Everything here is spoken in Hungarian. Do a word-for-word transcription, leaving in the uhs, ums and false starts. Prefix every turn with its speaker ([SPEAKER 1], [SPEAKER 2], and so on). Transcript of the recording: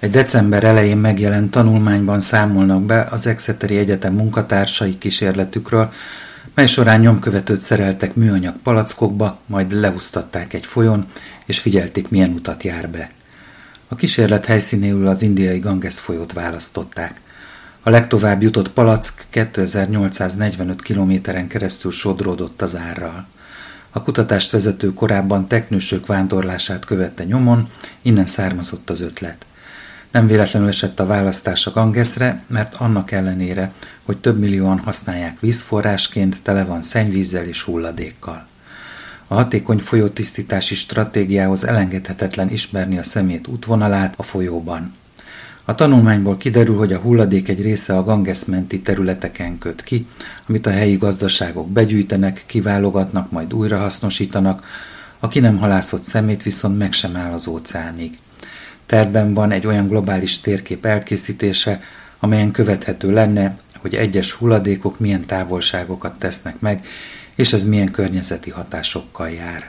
[SPEAKER 1] Egy december elején megjelent tanulmányban számolnak be az Exeteri Egyetem munkatársai kísérletükről, mely során nyomkövetőt szereltek műanyag palackokba, majd leúsztatták egy folyón, és figyelték, milyen utat jár be. A kísérlet helyszínéül az indiai Ganges folyót választották. A legtovább jutott palack kétezer-nyolcszáznegyvenöt kilométeren keresztül sodródott az árral. A kutatást vezető korábban teknősök vándorlását követte nyomon, innen származott az ötlet. Nem véletlenül esett a választás a Gangesre, mert annak ellenére, hogy több millióan használják vízforrásként, tele van szennyvízzel és hulladékkal. A hatékony folyótisztítási stratégiához elengedhetetlen ismerni a szemét útvonalát a folyóban. A tanulmányból kiderül, hogy a hulladék egy része a Ganges menti területeken köt ki, amit a helyi gazdaságok begyűjtenek, kiválogatnak, majd újrahasznosítanak, a ki nem halászott szemét viszont meg sem áll az óceánig. Tervben van egy olyan globális térkép elkészítése, amelyen követhető lenne, hogy egyes hulladékok milyen távolságokat tesznek meg, és ez milyen környezeti hatásokkal jár.